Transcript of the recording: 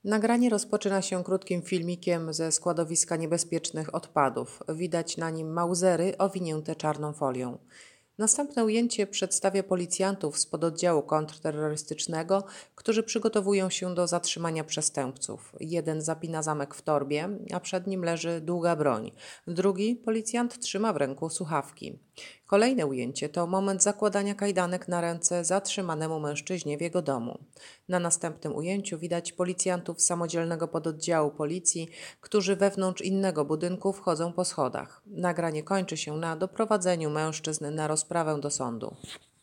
Nagranie rozpoczyna się krótkim filmikiem ze składowiska niebezpiecznych odpadów. Widać na nim mausery owinięte czarną folią. Następne ujęcie przedstawia policjantów z pododdziału kontrterrorystycznego, którzy przygotowują się do zatrzymania przestępców. Jeden zapina zamek w torbie, a przed nim leży długa broń. Drugi policjant trzyma w ręku słuchawki. Kolejne ujęcie to moment zakładania kajdanek na ręce zatrzymanemu mężczyźnie w jego domu. Na następnym ujęciu widać policjantów z samodzielnego pododdziału policji, którzy wewnątrz innego budynku wchodzą po schodach. Nagranie kończy się na doprowadzeniu mężczyzn na rozprawę do sądu.